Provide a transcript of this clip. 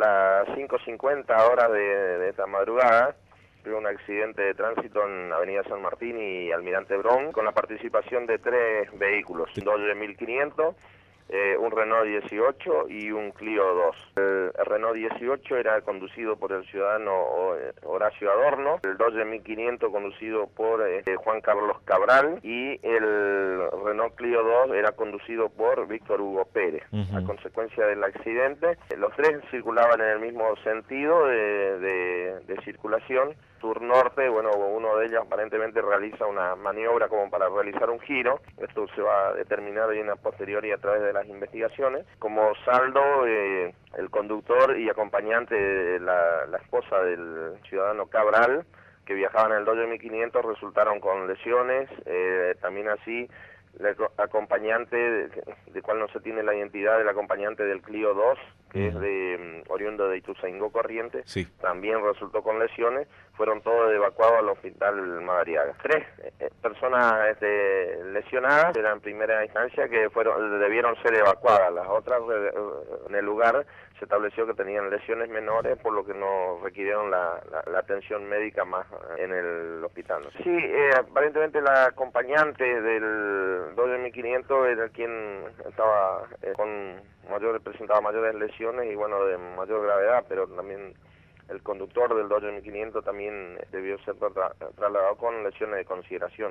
las 5:50 horas de esta madrugada, hubo un accidente de tránsito en Avenida San Martín y Almirante Brown con la participación de 3 vehículos, un Dodge 1500, un Renault 18 y un Clio 2. El Renault 18 era conducido por el ciudadano Horacio Adorno, el Dodge 1500 conducido por Juan Carlos Cabral y el Renault Clio 2 era conducido por Víctor Hugo Pérez. A consecuencia del accidente, los 3 circulaban en el mismo sentido de circulación, sur-norte. Bueno, uno de ellos aparentemente realiza una maniobra como para realizar un giro. Esto se va a determinar bien a posteriori a través de las investigaciones. Como saldo, el conductor y acompañante de la esposa del ciudadano Cabral, que viajaban en el Dodge 1500, resultaron con lesiones. También así, el acompañante, de cual no se tiene la identidad del acompañante del Clio 2, que es oriundo de Ituzaingó, Corrientes, sí, también resultó con lesiones. Fueron todos evacuados al hospital Madariaga. 3 personas lesionadas eran en primera instancia que debieron ser evacuadas. Las otras, en el lugar, se estableció que tenían lesiones menores, por lo que no requirieron la atención médica más en el hospital. Sí, aparentemente la acompañante del Dodge 1500 era quien estaba presentaba mayores lesiones y bueno, de mayor gravedad, pero también el conductor del Dodge 1500 también debió ser trasladado con lesiones de consideración.